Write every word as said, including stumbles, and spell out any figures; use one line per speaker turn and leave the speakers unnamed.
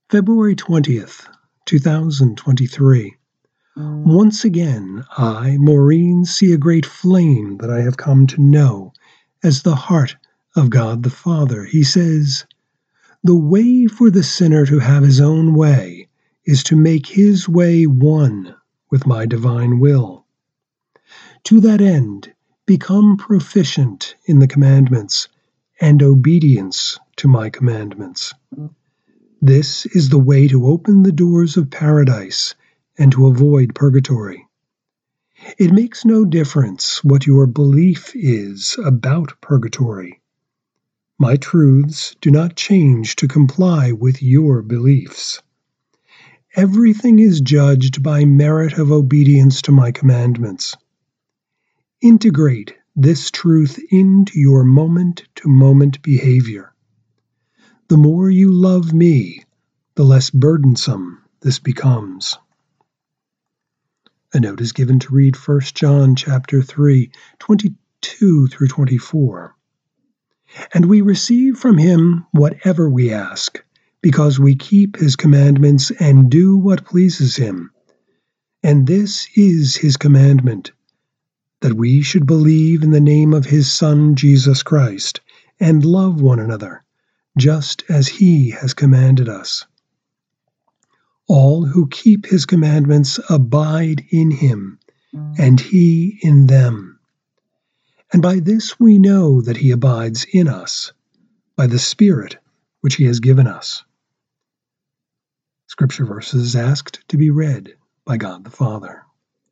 February twentieth, two thousand twenty-three. Once again, I, Maureen, see a great flame that I have come to know as the heart of God the Father. He says, "The way for the sinner to have his own way is to make his way one with my divine will. To that end, become proficient in the commandments and obedience to my commandments. This is the way to open the doors of paradise and to avoid purgatory. It makes no difference what your belief is about purgatory. My truths do not change to comply with your beliefs. Everything is judged by merit of obedience to my commandments. Integrate this truth into your moment-to-moment behavior. The more you love me, the less burdensome this becomes." A note is given to read First John chapter three, twenty-two through twenty-four. "And we receive from him whatever we ask, because we keep his commandments and do what pleases him. And this is his commandment, that we should believe in the name of his Son Jesus Christ, and love one another, just as he has commanded us. All who keep his commandments abide in him, and he in them. And by this we know that he abides in us, by the Spirit which he has given us." Scripture verses asked to be read by God the Father.